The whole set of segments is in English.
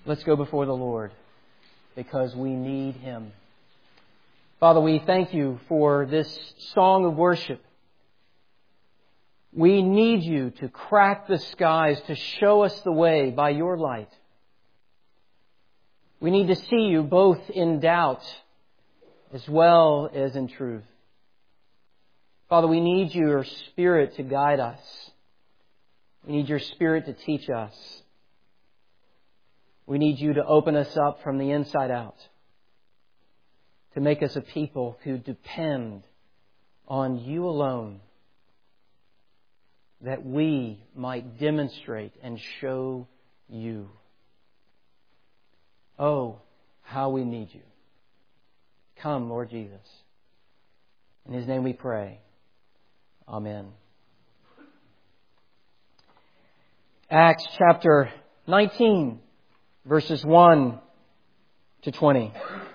Let's go before the Lord because we need Him. Father, we thank You for this song of worship. We need You to crack the skies, to show us the way by Your light. We need to see You both in doubt as well as in truth. Father, we need Your Spirit to guide us. We need Your Spirit to teach us. We need You to open us up from the inside out, to make us a people who depend on You alone, that we might demonstrate and show You. Oh, how we need You. Come, Lord Jesus. In His name we pray. Amen. Acts chapter 19, verses 1 to 20.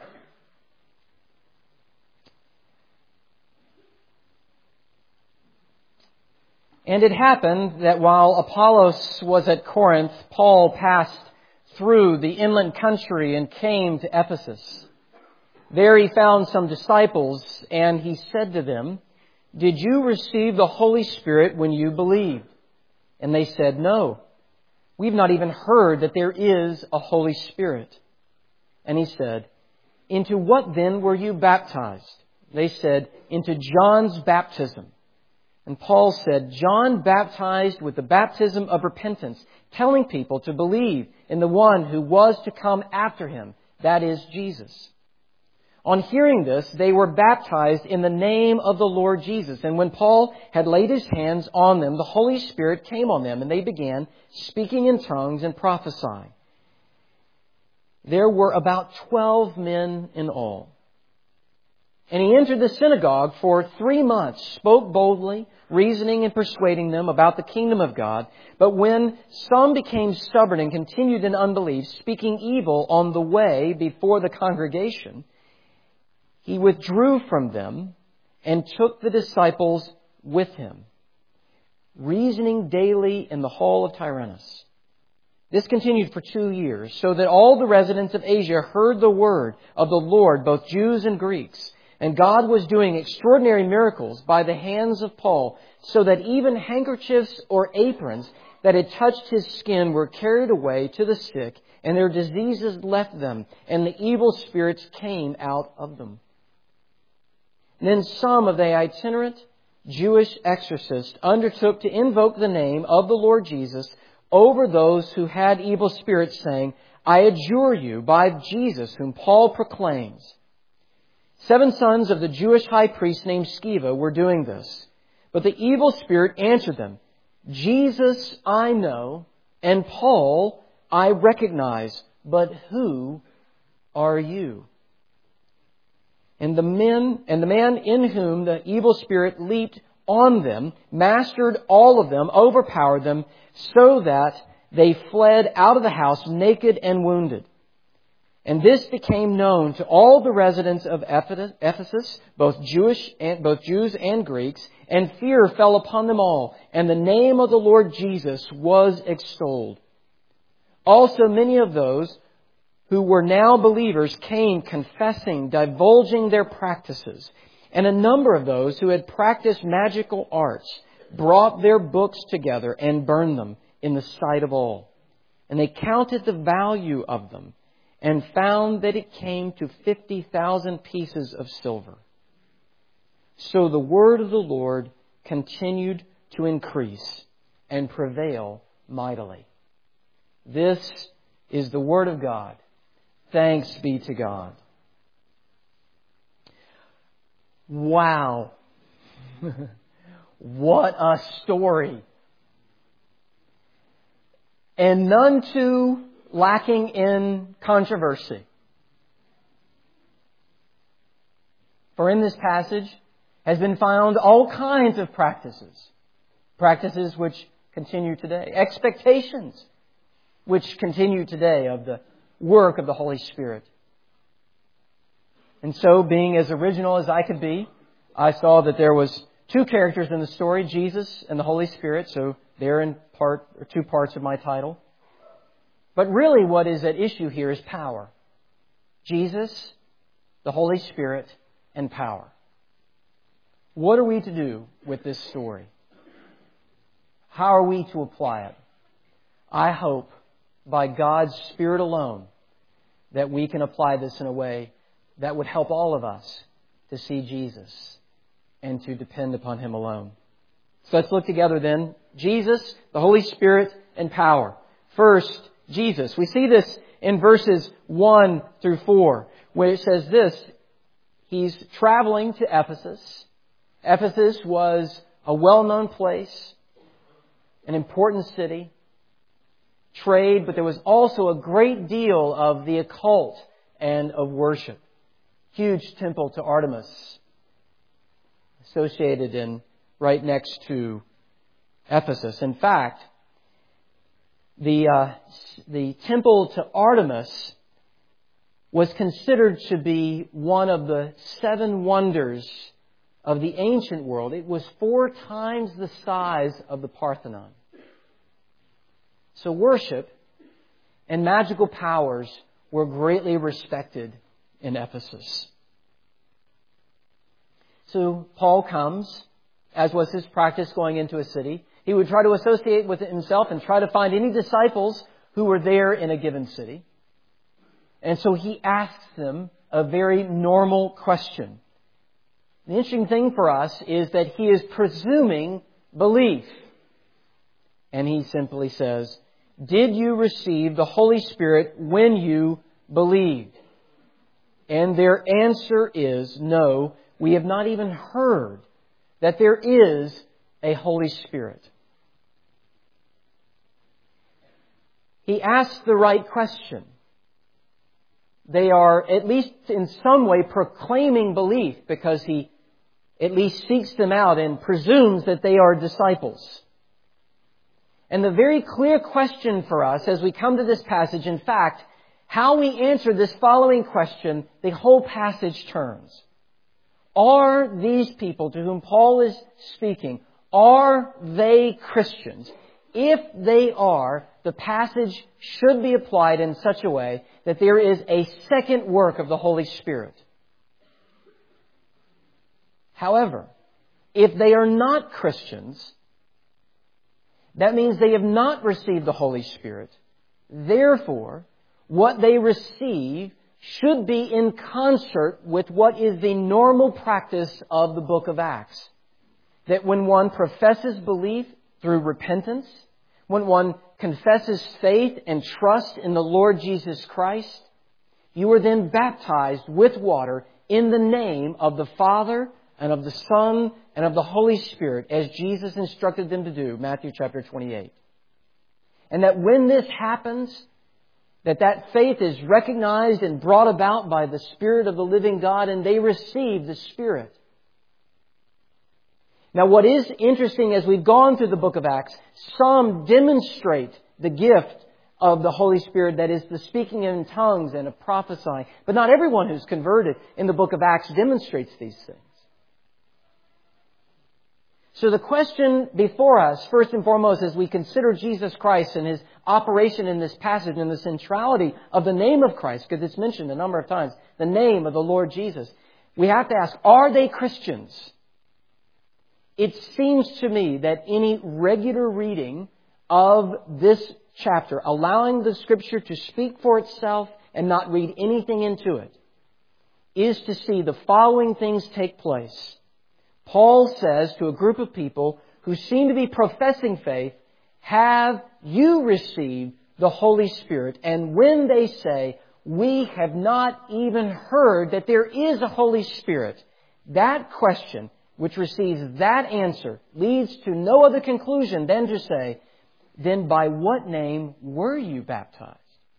And it happened that while Apollos was at Corinth, Paul passed through the inland country and came to Ephesus. There he found some disciples, and he said to them, "Did you receive the Holy Spirit when you believed?" And they said, "No, we've not even heard that there is a Holy Spirit." And he said, "Into what then were you baptized?" They said, "Into John's baptism." And Paul said, "John baptized with the baptism of repentance, telling people to believe in the one who was to come after him, that is Jesus." On hearing this, they were baptized in the name of the Lord Jesus. And when Paul had laid his hands on them, the Holy Spirit came on them, and they began speaking in tongues and prophesying. There were about 12 men in all. And he entered the synagogue for 3 months, spoke boldly, reasoning and persuading them about the kingdom of God. But when some became stubborn and continued in unbelief, speaking evil on the way before the congregation, he withdrew from them and took the disciples with him, reasoning daily in the hall of Tyrannus. This continued for 2 years, so that all the residents of Asia heard the word of the Lord, both Jews and Greeks. And God was doing extraordinary miracles by the hands of Paul, so that even handkerchiefs or aprons that had touched his skin were carried away to the sick, and their diseases left them, and the evil spirits came out of them. And then some of the itinerant Jewish exorcists undertook to invoke the name of the Lord Jesus over those who had evil spirits, saying, "I adjure you by Jesus whom Paul proclaims." 7 sons of the Jewish high priest named Sceva were doing this. But the evil spirit answered them, "Jesus I know, and Paul I recognize, but who are you?" And the man in whom the evil spirit leaped on them, mastered all of them, overpowered them, so that they fled out of the house naked and wounded. And this became known to all the residents of Ephesus, both Jews and Greeks, and fear fell upon them all, and the name of the Lord Jesus was extolled. Also many of those who were now believers came confessing, divulging their practices. And a number of those who had practiced magical arts brought their books together and burned them in the sight of all. And they counted the value of them, and found that it came to 50,000 pieces of silver. So the word of the Lord continued to increase and prevail mightily. This is the word of God. Thanks be to God. Wow. What a story. And none too lacking in controversy. For in this passage has been found all kinds of practices. Practices which continue today. Expectations which continue today of the work of the Holy Spirit. And so, being as original as I could be, I saw that there was 2 characters in the story, Jesus and the Holy Spirit. So they're in 2 parts of my title. But really what is at issue here is power. Jesus, the Holy Spirit, and power. What are we to do with this story? How are we to apply it? I hope by God's Spirit alone that we can apply this in a way that would help all of us to see Jesus and to depend upon Him alone. So let's look together then. Jesus, the Holy Spirit, and power. First, Jesus. We see this in verses 1 through 4, where it says this. He's traveling to Ephesus. Ephesus was a well-known place, an important city, trade, but there was also a great deal of the occult and of worship. Huge temple to Artemis associated in right next to Ephesus. In fact, the temple to Artemis was considered to be one of the 7 wonders of the ancient world. It was 4 times the size of the Parthenon. So worship and magical powers were greatly respected in Ephesus. So Paul comes, as was his practice going into a city. He would try to associate with himself and try to find any disciples who were there in a given city. And so he asks them a very normal question. The interesting thing for us is that he is presuming belief. And he simply says, "Did you receive the Holy Spirit when you believed?" And their answer is, "No, we have not even heard that there is a Holy Spirit." He asks the right question. They are, at least in some way, proclaiming belief because he at least seeks them out and presumes that they are disciples. And the very clear question for us as we come to this passage, in fact, how we answer this following question, the whole passage turns. Are these people to whom Paul is speaking, are they Christians? If they are, the passage should be applied in such a way that there is a second work of the Holy Spirit. However, if they are not Christians, that means they have not received the Holy Spirit. Therefore, what they receive should be in concert with what is the normal practice of the book of Acts. That when one professes belief through repentance, when one confesses faith and trust in the Lord Jesus Christ, you are then baptized with water in the name of the Father and of the Son and of the Holy Spirit, as Jesus instructed them to do, Matthew chapter 28. And that when this happens, that faith is recognized and brought about by the Spirit of the living God, and they receive the Spirit. Now, what is interesting as we've gone through the book of Acts, some demonstrate the gift of the Holy Spirit, that is the speaking in tongues and of prophesying. But not everyone who's converted in the book of Acts demonstrates these things. So the question before us, first and foremost, as we consider Jesus Christ and His operation in this passage and the centrality of the name of Christ, because it's mentioned a number of times, the name of the Lord Jesus, we have to ask, are they Christians? It seems to me that any regular reading of this chapter, allowing the Scripture to speak for itself and not read anything into it, is to see the following things take place. Paul says to a group of people who seem to be professing faith, "Have you received the Holy Spirit?" And when they say, "We have not even heard that there is a Holy Spirit," that question, which receives that answer, leads to no other conclusion than to say, "Then by what name were you baptized?"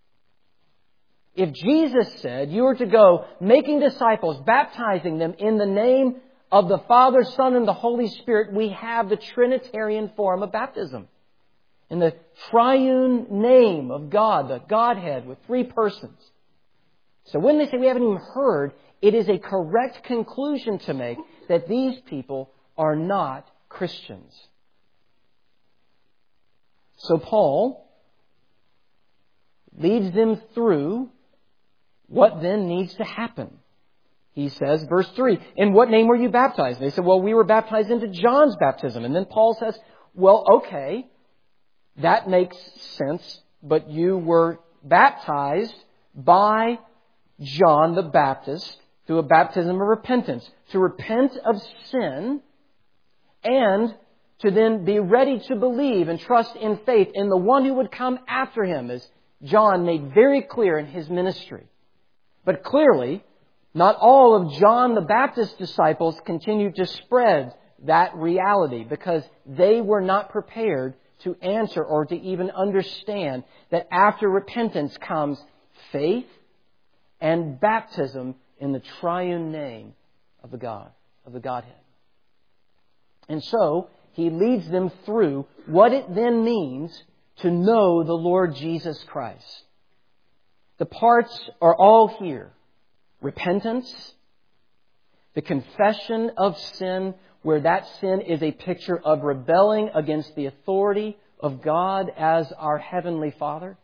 If Jesus said you are to go making disciples, baptizing them in the name of the Father, Son, and the Holy Spirit, we have the Trinitarian form of baptism. In the triune name of God, the Godhead with 3 persons. So when they say we haven't even heard, it is a correct conclusion to make that these people are not Christians. So Paul leads them through what then needs to happen. He says, verse 3, in what name were you baptized? They said, well, we were baptized into John's baptism. And then Paul says, well, okay, that makes sense, but you were baptized by John the Baptist through a baptism of repentance, to repent of sin and to then be ready to believe and trust in faith in the one who would come after him, as John made very clear in his ministry. But clearly, not all of John the Baptist's disciples continued to spread that reality because they were not prepared to answer or to even understand that after repentance comes faith and baptism in the triune name of the Godhead. And so, he leads them through what it then means to know the Lord Jesus Christ. The parts are all here. Repentance, the confession of sin, where that sin is a picture of rebelling against the authority of God as our Heavenly Father.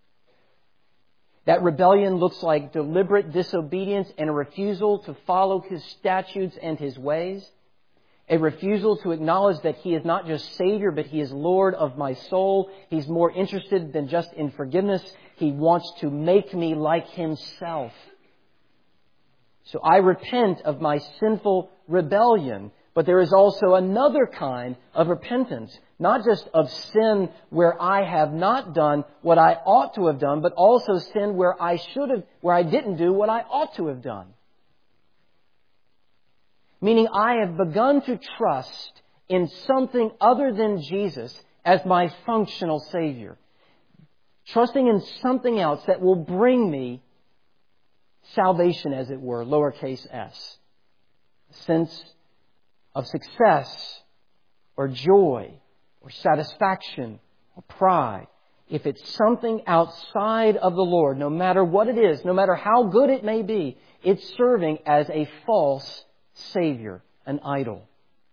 That rebellion looks like deliberate disobedience and a refusal to follow His statutes and His ways. A refusal to acknowledge that He is not just Savior, but He is Lord of my soul. He's more interested than just in forgiveness. He wants to make me like Himself. So I repent of my sinful rebellion. But there is also another kind of repentance, not just of sin where I have not done what I ought to have done, but also sin where I didn't do what I ought to have done. Meaning I have begun to trust in something other than Jesus as my functional Savior. Trusting in something else that will bring me salvation, as it were, lowercase s. A sense of success or joy or satisfaction or pride. If it's something outside of the Lord, no matter what it is, no matter how good it may be, it's serving as a false Savior, an idol.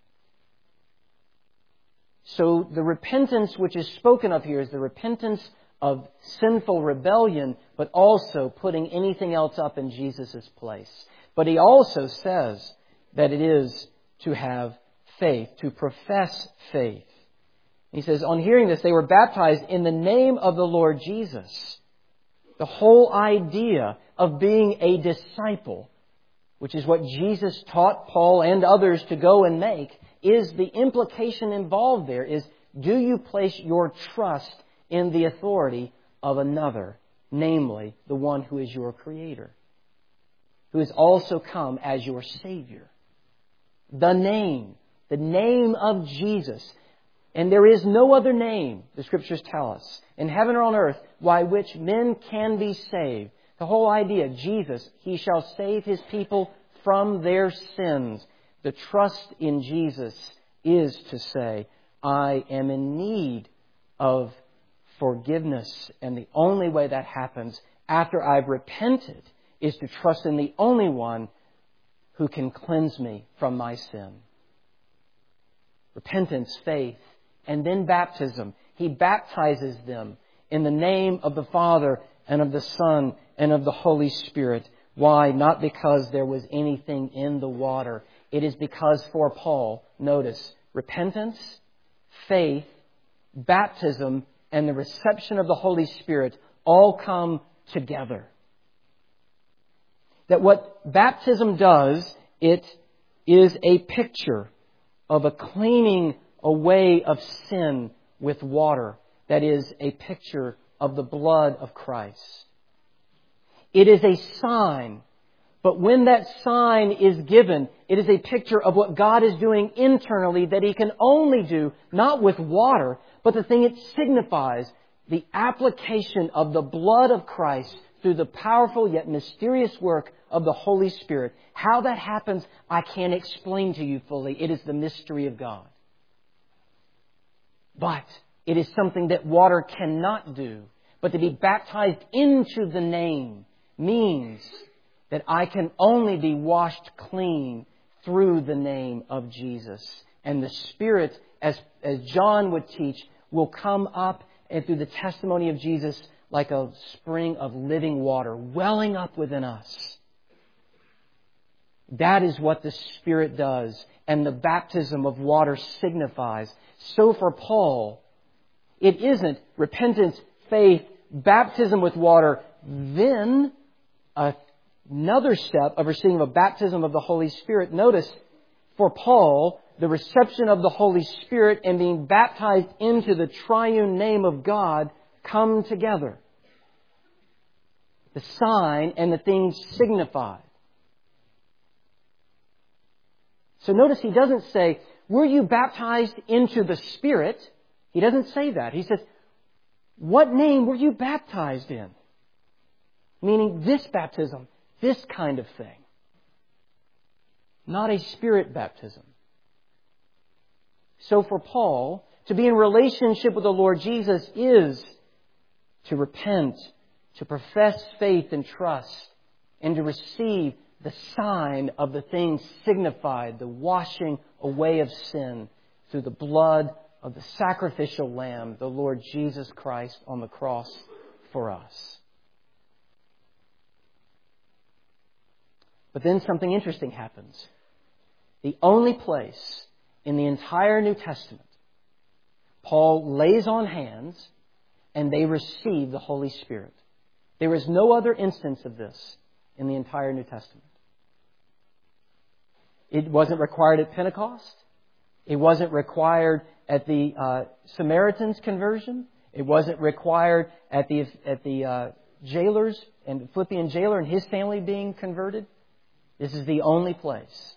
So the repentance which is spoken of here is the repentance of sinful rebellion, but also putting anything else up in Jesus' place. But he also says that it is to have faith, to profess faith. He says, on hearing this, they were baptized in the name of the Lord Jesus. The whole idea of being a disciple, which is what Jesus taught Paul and others to go and make, is the implication involved there is, do you place your trust in the authority of another, namely the one who is your Creator, who has also come as your Savior? The name of Jesus. And there is no other name, the Scriptures tell us, in heaven or on earth, by which men can be saved. The whole idea, Jesus, He shall save His people from their sins. The trust in Jesus is to say, I am in need of forgiveness. And the only way that happens after I've repented is to trust in the only one who can cleanse me from my sin. Repentance, faith, and then baptism. He baptizes them in the name of the Father and of the Son and of the Holy Spirit. Why? Not because there was anything in the water. It is because for Paul, notice, repentance, faith, baptism, and the reception of the Holy Spirit all come together. That what baptism does, it is a picture of a cleaning away of sin with water. That is a picture of the blood of Christ. It is a sign, but when that sign is given, it is a picture of what God is doing internally that He can only do, not with water, but the thing it signifies, the application of the blood of Christ through the powerful yet mysterious work of the Holy Spirit. How that happens, I can't explain to you fully. It is the mystery of God. But it is something that water cannot do. But to be baptized into the name means that I can only be washed clean through the name of Jesus. And the Spirit, as John would teach, will come up and through the testimony of Jesus like a spring of living water welling up within us. That is what the Spirit does, and the baptism of water signifies. So for Paul, it isn't repentance, faith, baptism with water, then another step of receiving a baptism of the Holy Spirit. Notice, for Paul, the reception of the Holy Spirit and being baptized into the triune name of God come together. The sign and the things signified. So notice he doesn't say, were you baptized into the Spirit? He doesn't say that. He says, what name were you baptized in? Meaning this baptism, this kind of thing. Not a Spirit baptism. So for Paul, to be in relationship with the Lord Jesus is to repent, to profess faith and trust, and to receive the sign of the things signified, the washing away of sin through the blood of the sacrificial lamb, the Lord Jesus Christ on the cross for us. But then something interesting happens. The only place in the entire New Testament, Paul lays on hands and they receive the Holy Spirit. There is no other instance of this in the entire New Testament. It wasn't required at Pentecost. It wasn't required at the Samaritan's conversion. It wasn't required at the jailers and Philippian jailer and his family being converted. This is the only place.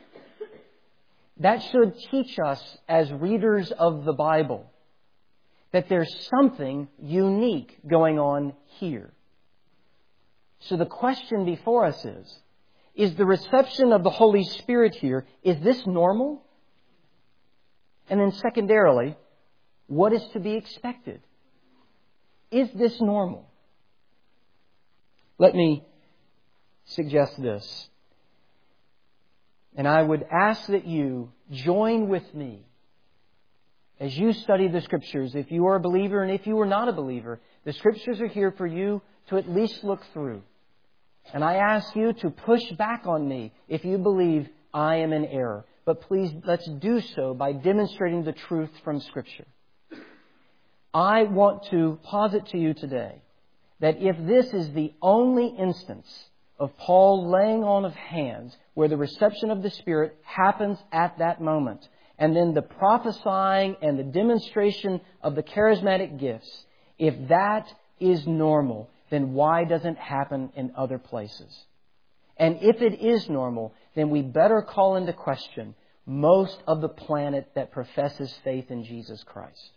That should teach us as readers of the Bible that there's something unique going on here. So the question before us is the reception of the Holy Spirit here, is this normal? And then secondarily, what is to be expected? Is this normal? Let me suggest this. And I would ask that you join with me as you study the Scriptures. If you are a believer and if you are not a believer, the Scriptures are here for you to at least look through. And I ask you to push back on me if you believe I am in error. But please, let's do so by demonstrating the truth from Scripture. I want to posit to you today that if this is the only instance of Paul laying on of hands where the reception of the Spirit happens at that moment, and then the prophesying and the demonstration of the charismatic gifts, if that is normal, then why doesn't it happen in other places? And if it is normal, then we better call into question most of the planet that professes faith in Jesus Christ.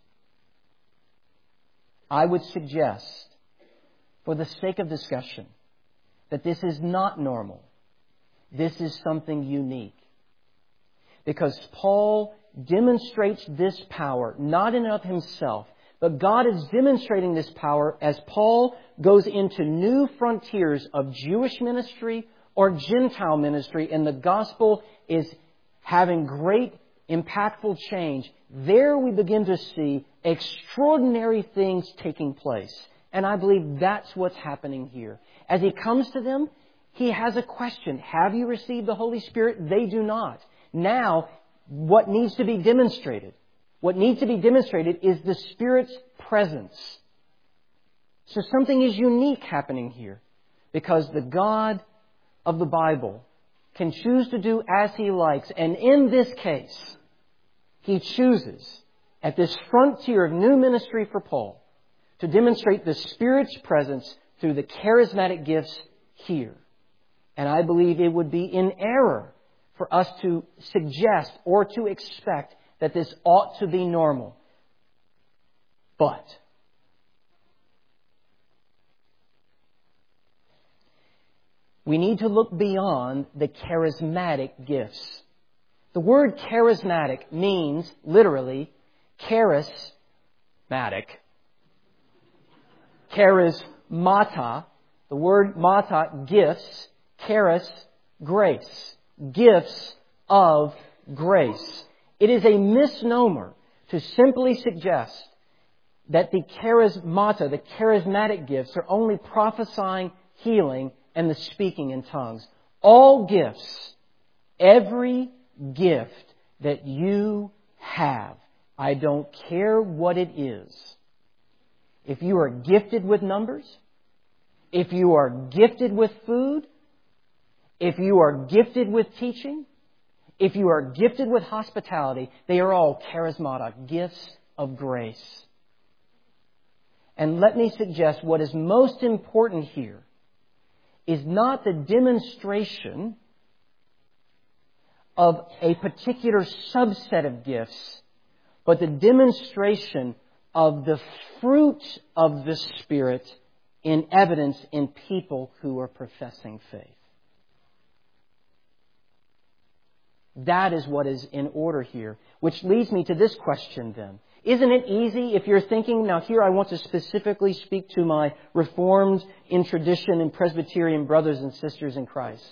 I would suggest, for the sake of discussion, that this is not normal. This is something unique. Because Paul demonstrates this power, not in and of himself, but God is demonstrating this power as Paul goes into new frontiers of Jewish ministry or Gentile ministry, and the gospel is having great, impactful change. There we begin to see extraordinary things taking place. And I believe that's what's happening here. As he comes to them, he has a question. Have you received the Holy Spirit? They do not. Now, what needs to be demonstrated? What needs to be demonstrated is the Spirit's presence. So something is unique happening here, because the God of the Bible can choose to do as He likes. And in this case, He chooses, at this frontier of new ministry for Paul, to demonstrate the Spirit's presence through the charismatic gifts here. And I believe it would be in error for us to suggest or to expect that this ought to be normal. But we need to look beyond the charismatic gifts. The word charismatic means literally charismatic. Charismata, the word mata, gifts, charis, grace. Gifts of grace. It is a misnomer to simply suggest that the charismata, the charismatic gifts, are only prophesying, healing, and the speaking in tongues. All gifts, every gift that you have, I don't care what it is. If you are gifted with numbers, if you are gifted with food, if you are gifted with teaching, if you are gifted with hospitality, they are all charismata, gifts of grace. And let me suggest what is most important here is not the demonstration of a particular subset of gifts, but the demonstration of the fruit of the Spirit in evidence in people who are professing faith. That is what is in order here, which leads me to this question then. Isn't it easy if you're thinking, now here I want to specifically speak to my Reformed in tradition and Presbyterian brothers and sisters in Christ.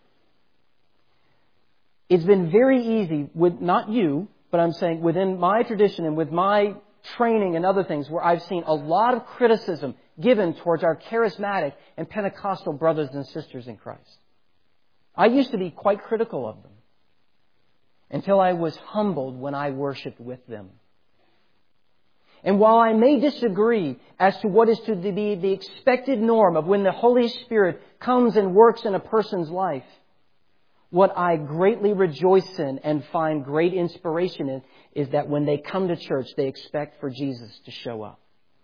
It's been very easy with, not you, but I'm saying within my tradition and with my training and other things where I've seen a lot of criticism given towards our charismatic and Pentecostal brothers and sisters in Christ. I used to be quite critical of them until I was humbled when I worshiped with them. And while I may disagree as to what is to be the expected norm of when the Holy Spirit comes and works in a person's life, what I greatly rejoice in and find great inspiration in is that when they come to church, they expect for Jesus to show up.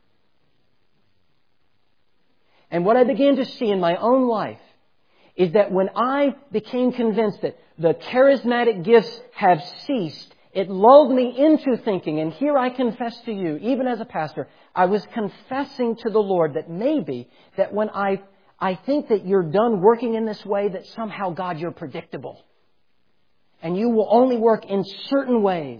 And what I began to see in my own life is that when I became convinced that the charismatic gifts have ceased, it lulled me into thinking, and here I confess to you, even as a pastor, I was confessing to the Lord that maybe that when I think that you're done working in this way, that somehow, God, you're predictable. And you will only work in certain ways.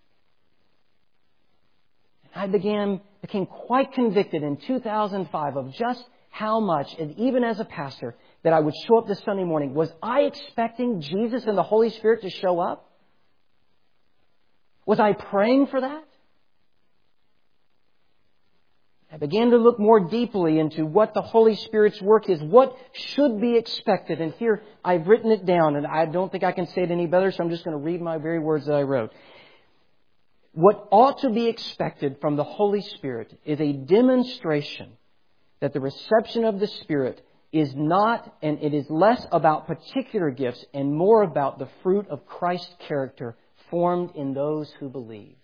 I became quite convicted in 2005 of just how much, and even as a pastor, that I would show up this Sunday morning. Was I expecting Jesus and the Holy Spirit to show up? Was I praying for that? I began to look more deeply into what the Holy Spirit's work is, what should be expected. And here I've written it down, and I don't think I can say it any better, so I'm just going to read my very words that I wrote. What ought to be expected from the Holy Spirit is a demonstration that the reception of the Spirit is not, and it is less about particular gifts and more about the fruit of Christ's character formed in those who believe.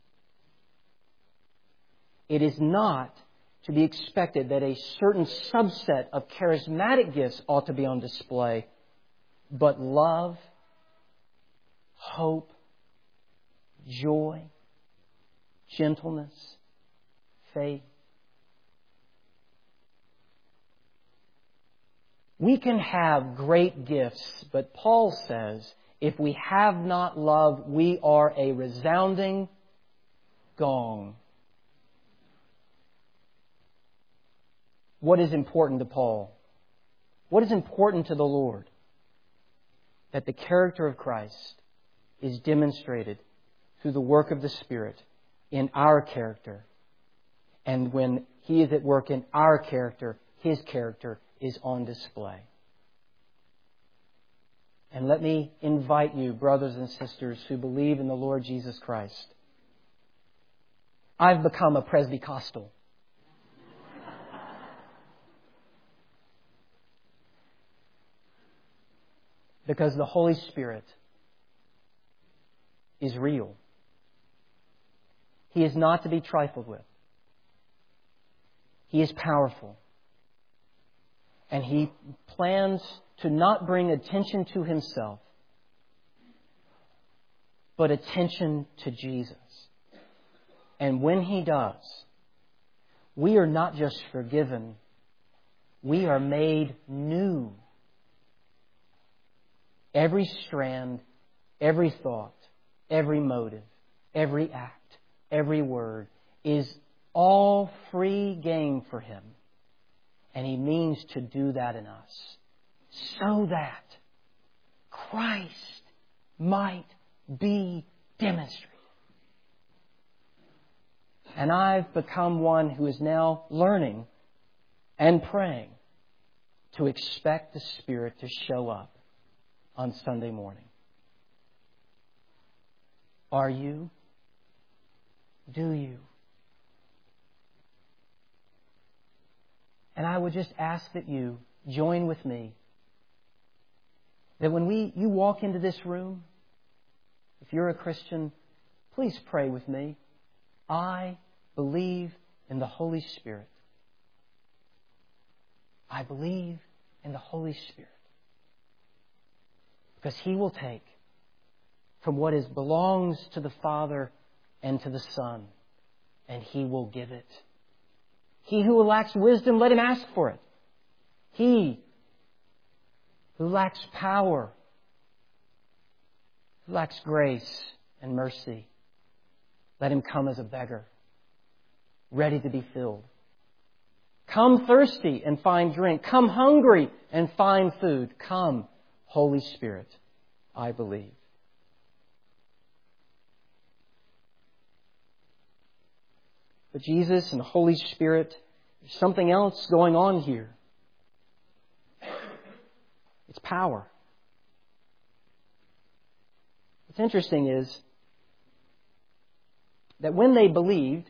It is not to be expected that a certain subset of charismatic gifts ought to be on display, but love, hope, joy, gentleness, faith. We can have great gifts, but Paul says, if we have not love, we are a resounding gong. What is important to Paul? What is important to the Lord? That the character of Christ is demonstrated through the work of the Spirit in our character. And when He is at work in our character, His character is on display. And let me invite you, brothers and sisters who believe in the Lord Jesus Christ. I've become a Presbycostal. Because the Holy Spirit is real. He is not to be trifled with. He is powerful. And He plans to not bring attention to Himself, but attention to Jesus. And when He does, we are not just forgiven, we are made new. Every strand, every thought, every motive, every act, every word is all free game for Him. And He means to do that in us, so that Christ might be demonstrated. And I've become one who is now learning and praying to expect the Spirit to show up on Sunday morning. Are you? Do you? And I would just ask that you join with me. That when you walk into this room, if you're a Christian, please pray with me. I believe in the Holy Spirit. I believe in the Holy Spirit. Because He will take from what belongs to the Father and to the Son, and He will give it. He who lacks wisdom, let him ask for it. He who lacks power, who lacks grace and mercy, let him come as a beggar, ready to be filled. Come thirsty and find drink. Come hungry and find food. Come, Holy Spirit, I believe. But Jesus and the Holy Spirit, there's something else going on here. It's power. What's interesting is that when they believed,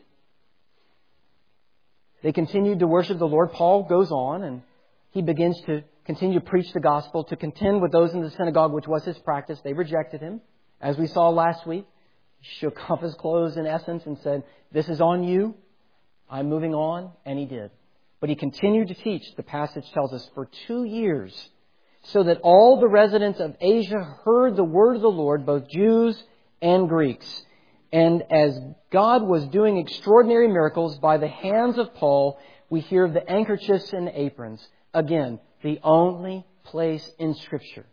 they continued to worship the Lord. Paul goes on and he begins to continue to preach the gospel, to contend with those in the synagogue, which was his practice. They rejected him. As we saw last week, he shook off his clothes in essence and said, "This is on you. I'm moving on." And he did. But he continued to teach, the passage tells us, for 2 years, so that all the residents of Asia heard the word of the Lord, both Jews and Greeks. And as God was doing extraordinary miracles by the hands of Paul, we hear of the handkerchiefs and aprons. Again, the only place in Scripture.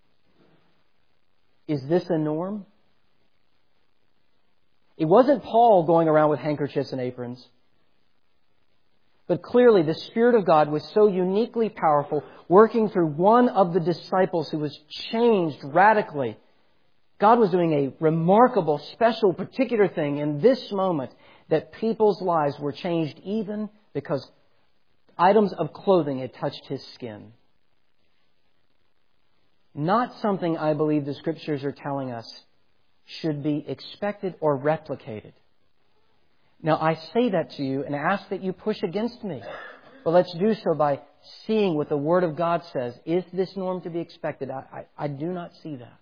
Is this a norm? It wasn't Paul going around with handkerchiefs and aprons. But clearly the Spirit of God was so uniquely powerful, working through one of the disciples who was changed radically. God was doing a remarkable, special, particular thing in this moment, that people's lives were changed even because items of clothing had touched his skin. Not something I believe the Scriptures are telling us should be expected or replicated. Now, I say that to you and ask that you push against me. But let's do so by seeing what the Word of God says. Is this norm to be expected? I do not see that.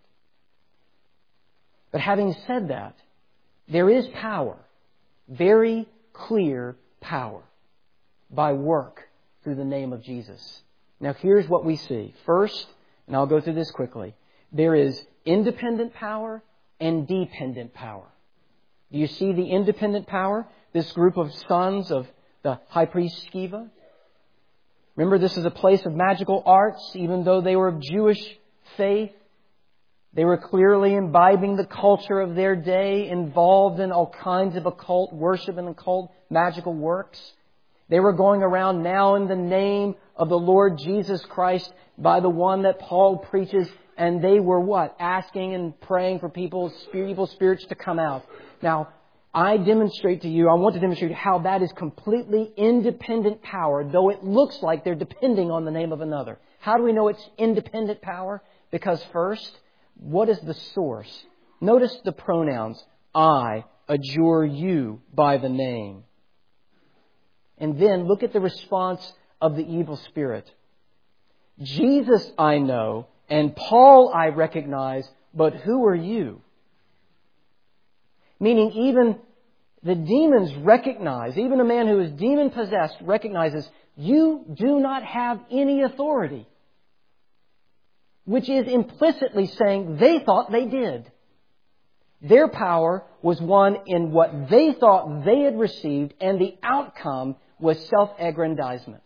But having said that, there is power, very clear power, by work through the name of Jesus. Now, here's what we see. First, and I'll go through this quickly, there is independent power and dependent power. Do you see the independent power? This group of sons of the high priest Sceva. Remember, this is a place of magical arts, even though they were of Jewish faith. They were clearly imbibing the culture of their day, involved in all kinds of occult worship and occult magical works. They were going around now in the name of the Lord Jesus Christ by the one that Paul preaches. And they were what? Asking and praying for evil spirits to come out. Now, I want to demonstrate how that is completely independent power, though it looks like they're depending on the name of another. How do we know it's independent power? Because first, what is the source? Notice the pronouns. I adjure you by the name. And then look at the response of the evil spirit. Jesus I know, and Paul I recognize, but who are you? Meaning even the demons recognize, even a man who is demon-possessed recognizes, you do not have any authority. Which is implicitly saying they thought they did. Their power was one in what they thought they had received, and the outcome was self-aggrandizement.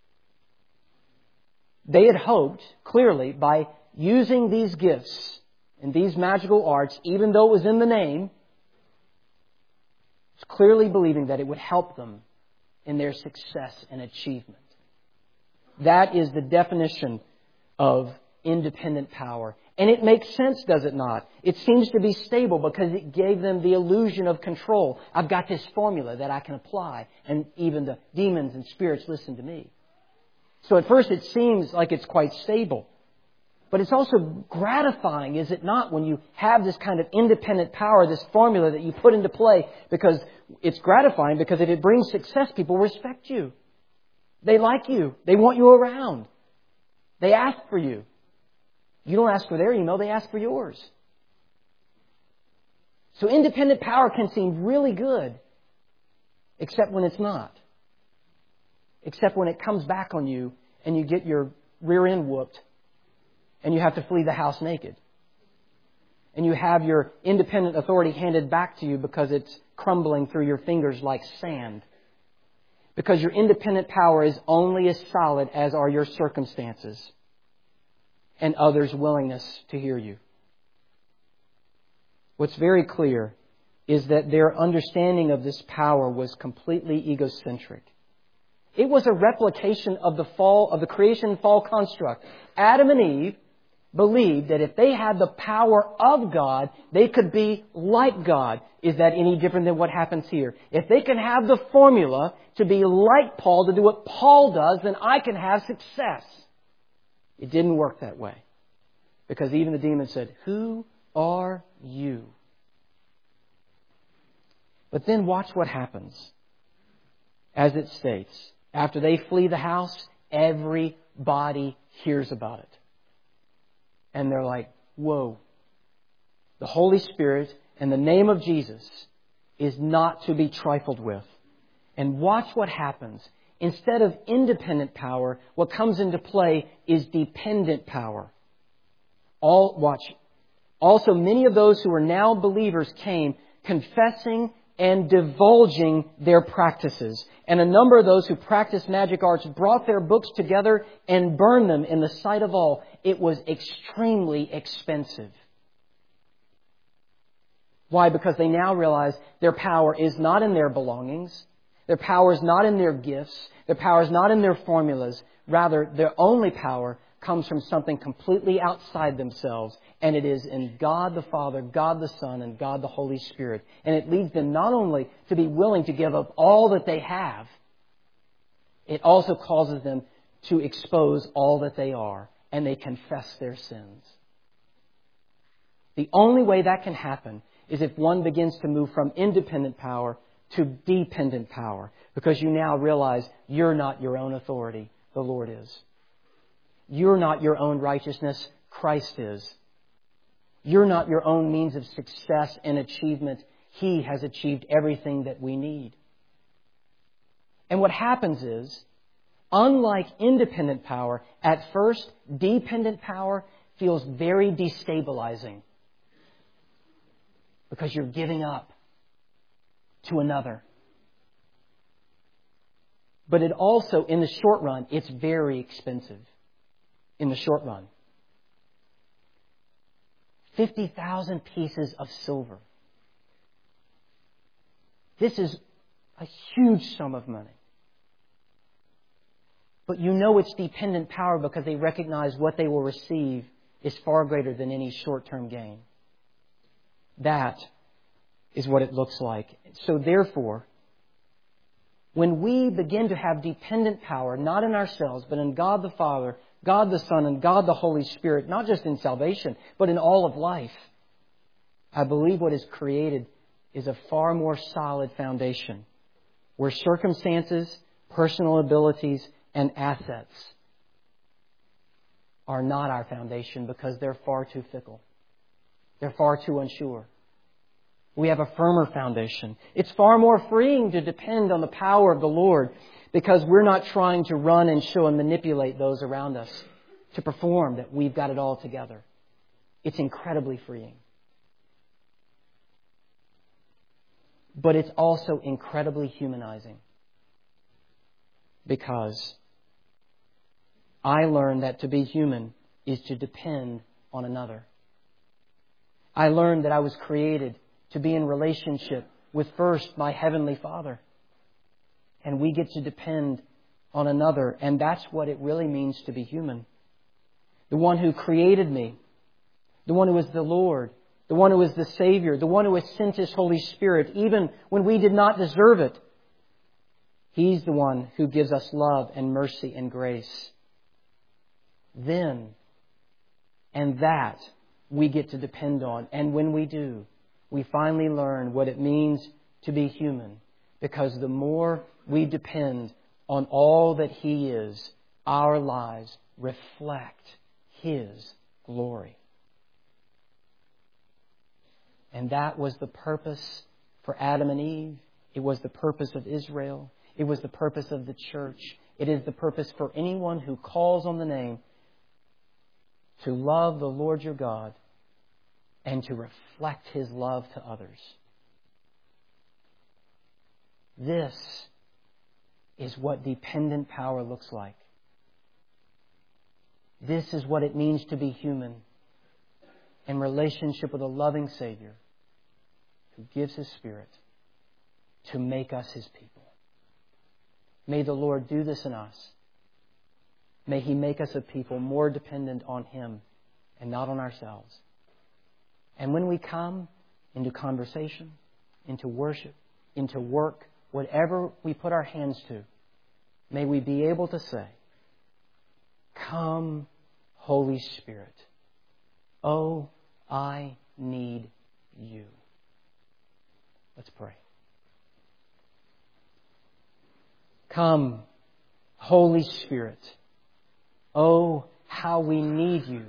They had hoped, clearly, by using these gifts and these magical arts, even though it was in the name, clearly believing that it would help them in their success and achievement. That is the definition of independent power. And it makes sense, does it not? It seems to be stable because it gave them the illusion of control. I've got this formula that I can apply, and even the demons and spirits listen to me. So at first it seems like it's quite stable. But it's also gratifying, is it not, when you have this kind of independent power, this formula that you put into play, because it's gratifying because if it brings success, people respect you. They like you. They want you around. They ask for you. You don't ask for their email, they ask for yours. So independent power can seem really good, except when it's not. Except when it comes back on you and you get your rear end whooped and you have to flee the house naked. And you have your independent authority handed back to you because it's crumbling through your fingers like sand. Because your independent power is only as solid as are your circumstances and others' willingness to hear you. What's very clear is that their understanding of this power was completely egocentric. It was a replication of the creation fall construct. Adam and Eve believed that if they had the power of God, they could be like God. Is that any different than what happens here? If they can have the formula to be like Paul, to do what Paul does, then I can have success. It didn't work that way. Because even the demon said, "Who are you?" But then watch what happens. As it states, after they flee the house, everybody hears about it. And they're like, whoa. The Holy Spirit and the name of Jesus is not to be trifled with. And watch what happens. Instead of independent power, what comes into play is dependent power. Also, many of those who are now believers came confessing and divulging their practices. And a number of those who practiced magic arts brought their books together and burned them in the sight of all. It was extremely expensive. Why? Because they now realize their power is not in their belongings. Their power is not in their gifts. Their power is not in their formulas. Rather, their only power comes from something completely outside themselves. And it is in God the Father, God the Son, and God the Holy Spirit. And it leads them not only to be willing to give up all that they have, it also causes them to expose all that they are. And they confess their sins. The only way that can happen is if one begins to move from independent power to dependent power. Because you now realize you're not your own authority. The Lord is. You're not your own righteousness. Christ is. You're not your own means of success and achievement. He has achieved everything that we need. And what happens is, unlike independent power, at first, dependent power feels very destabilizing. Because you're giving up to another. But it also, in the short run, it's very expensive. In the short run. 50,000 pieces of silver. This is a huge sum of money. But you know it's dependent power because they recognize what they will receive is far greater than any short-term gain. That is what it looks like. So therefore, when we begin to have dependent power, not in ourselves, but in God the Father, God the Son, and God the Holy Spirit, not just in salvation, but in all of life, I believe what is created is a far more solid foundation where circumstances, personal abilities, and assets are not our foundation because they're far too fickle. They're far too unsure. We have a firmer foundation. It's far more freeing to depend on the power of the Lord because we're not trying to run and show and manipulate those around us to perform that we've got it all together. It's incredibly freeing. But it's also incredibly humanizing because I learned that to be human is to depend on another. I learned that I was created to be in relationship with first my Heavenly Father. And we get to depend on another. And that's what it really means to be human. The one who created me, the one who is the Lord, the one who is the Savior, the one who has sent His Holy Spirit, even when we did not deserve it. He's the one who gives us love and mercy and grace. Then, and that we get to depend on. And when we do, we finally learn what it means to be human. Because the more we depend on all that He is, our lives reflect His glory. And that was the purpose for Adam and Eve. It was the purpose of Israel. It was the purpose of the church. It is the purpose for anyone who calls on the name to love the Lord your God and to reflect His love to others. This is what dependent power looks like. This is what it means to be human in relationship with a loving Savior who gives His Spirit to make us His people. May the Lord do this in us. May He make us a people more dependent on Him and not on ourselves. And when we come into conversation, into worship, into work, whatever we put our hands to, may we be able to say, "Come, Holy Spirit. Oh, I need You." Let's pray. Come, Holy Spirit. Oh, how we need You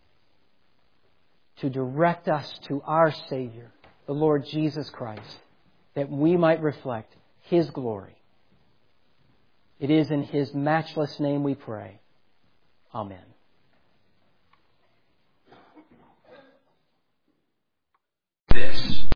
to direct us to our Savior, the Lord Jesus Christ, that we might reflect His glory. It is in His matchless name we pray. Amen. This